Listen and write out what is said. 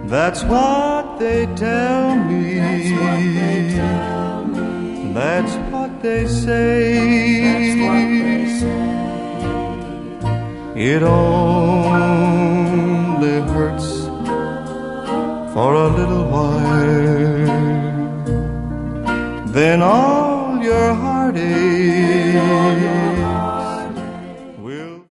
That's what they tell me. That's what they say. It only hurts for a little while, then all your heartache